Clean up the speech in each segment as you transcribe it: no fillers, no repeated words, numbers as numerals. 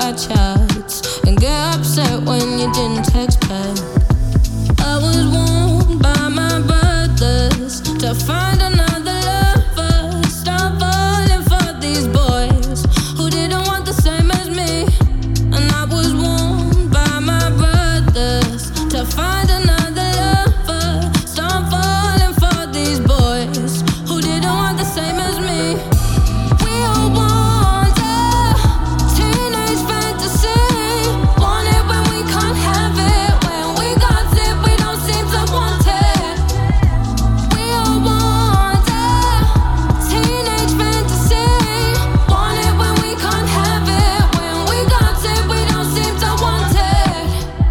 our chats and get upset when you didn't text back. I was warned by my brothers to find another lover. Stop falling for these boys who didn't want the same as me. And I was warned by my brothers to find another lover. Stop falling for these boys who didn't want the same as me. We all want a teenage fantasy. Want it when we can't have it. When we got it, we don't seem to want it. We all want a teenage fantasy. Want it when we can't have it. When we got it, we don't seem to want it.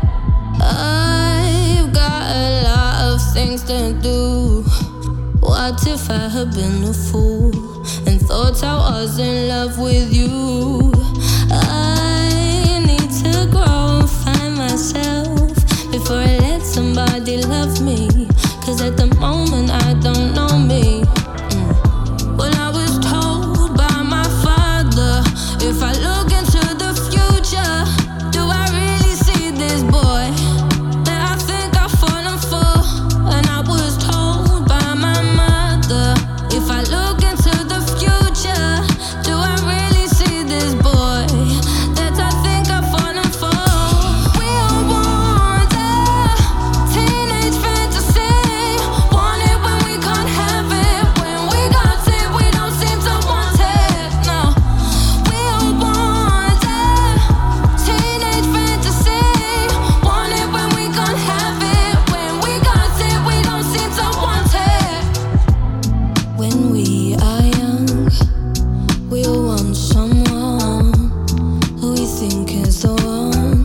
I've got a lot of things to do. What if I had been a fool and thought I was in love with you? I need to grow and find myself before I let somebody love me. 'Cause at the moment I don't know me. Well, I was told by my father, if I look into the future, do I really see this boy that I think I've fallen for? And I was told by my mother, if I look into the future, do I really see this boy that I think I've fallen for? We all want a teenage fantasy. Want it when we can't have it. When we got it, we don't seem to want it. No. We all want a teenage fantasy. Want it when we can't have it. When we got it, we don't seem to want it. When we are young, we'll want someone who we think is the one,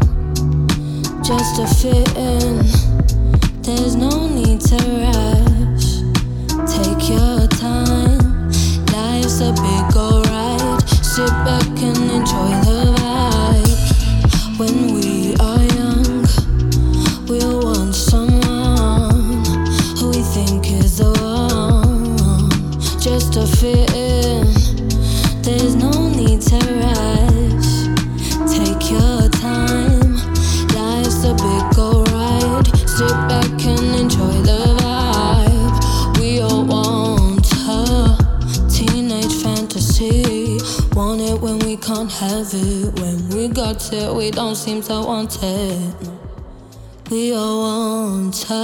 just to fit in. There's no need to rush. Take your time. Life's a big old ride. Sit back and enjoy the vibe. When we are young, we'll want someone who we think is the one, just to fit in. There's no need to rush. Take your time. Life's a big old ride. Sit back and enjoy the vibe. We all want a teenage fantasy. Want it when we can't have it. When we got it, we don't seem to want it. We all want a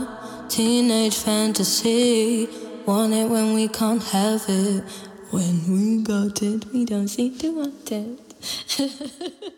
teenage fantasy. Want it when we can't have it. When we got it, we don't seem to want it.